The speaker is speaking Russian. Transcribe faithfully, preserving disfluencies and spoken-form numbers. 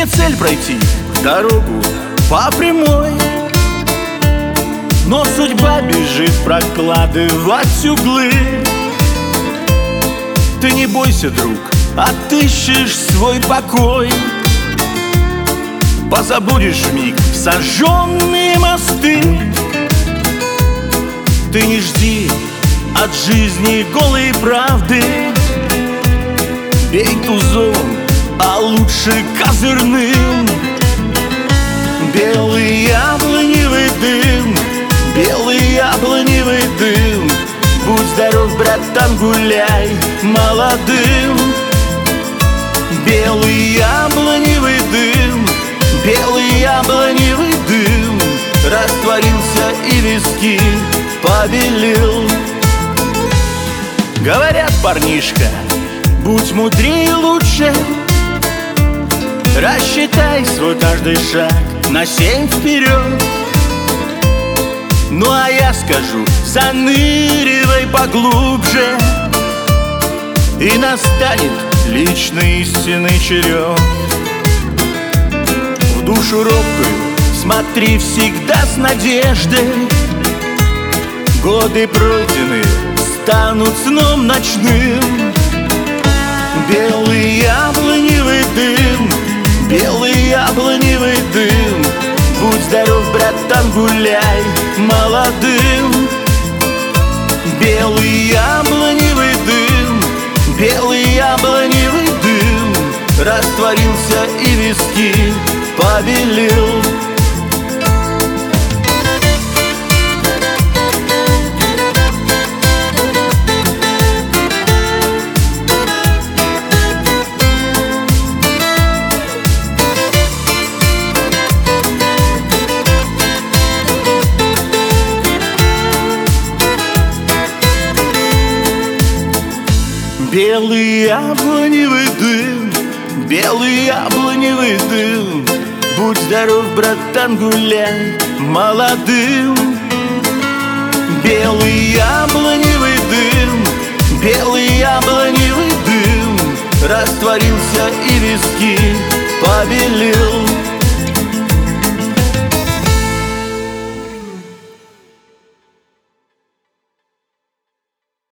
Тебе цель пройти дорогу по прямой, но судьба бежит прокладывать углы. Ты не бойся, друг, отыщешь свой покой, позабудешь вмиг сожженные мосты. Ты не жди от жизни голой правды, бей тузом, а лучше козырным. Белый яблоневый дым, белый яблоневый дым, будь здоров, братан, гуляй молодым. Белый яблоневый дым, белый яблоневый дым, растворился и виски побелил. Говорят, парнишка, будь мудрее лучше, рассчитай свой каждый шаг на семь вперед. Ну а я скажу, заныривай поглубже, и настанет личный истинный черед. В душу робкую смотри всегда с надеждой, годы пройденные станут сном ночным. Белый яблоневый дым, белый яблоневый дым, будь здоров, братан, гуляй молодым. Белый яблоневый дым, белый яблоневый дым, растворился и виски побелил. Белый яблоневый дым, белый яблоневый дым, будь здоров, братан, гуляй молодым. Белый яблоневый дым, белый яблоневый дым, растворился и виски побелил.